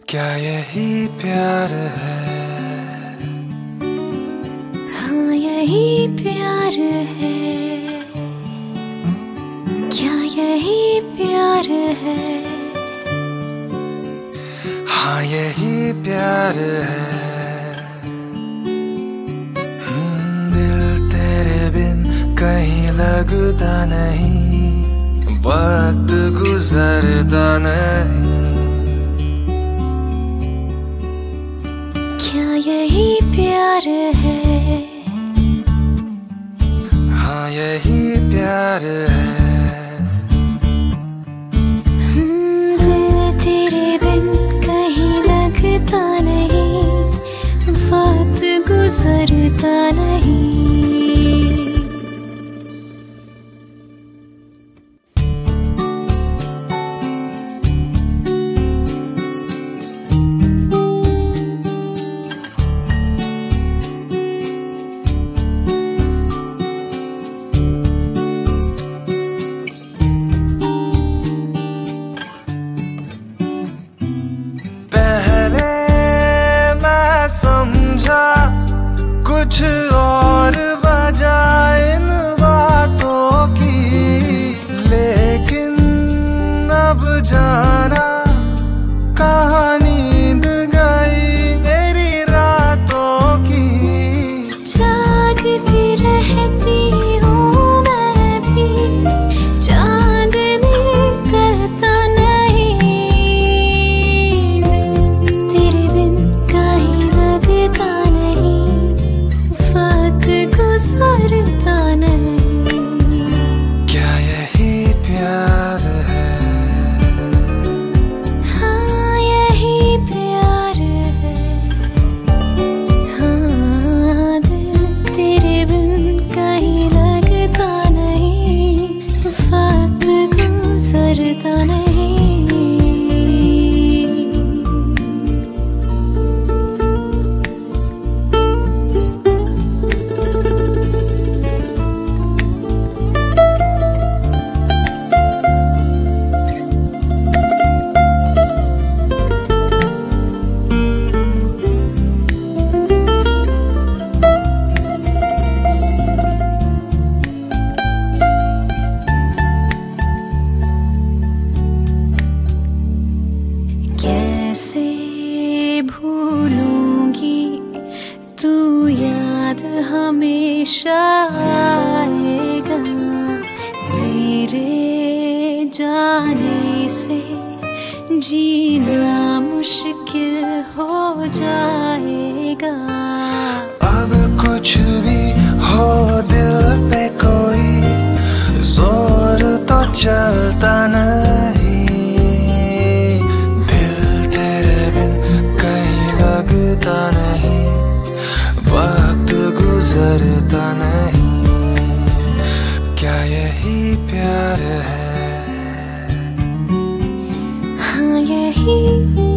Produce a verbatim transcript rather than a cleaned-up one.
क्या यही प्यार है? हाँ यही प्यार है। क्या यही प्यार है? हाँ यही प्यार है। हम्म, दिल तेरे बिन कहीं लगता नहीं, वक्त गुजरता नहीं। क्या यही प्यार है? हाँ यही प्यार है। हम्म, दिल तेरे बिन कहीं लगता नहीं, वक्त गुजरता नहीं। कुछ और वजह इन बातों की, लेकिन अब जाना कहाँ नींद गई मेरी रातों की। जागती रहती हूँ मैं भी, चांद निकलता नहीं। दिल तेरे बिन कहीं लगता नहीं, वक्त गुजरता नहीं। क्या यही प्यार है? हाँ यही प्यार है। हाँ दिल तेरे बिन कहीं लगता नहीं, वक्त गुजरता नहीं। कैसे भूलूंगी, तू याद हमेशा आएगा। तेरे जाने से जीना मुश्किल हो जाएगा। अब कुछ भी हो दिल पे कोई जोर तो चलता नहीं। लगता नहीं, वक्त गुजरता नहीं। क्या यही प्यार है? हाँ यही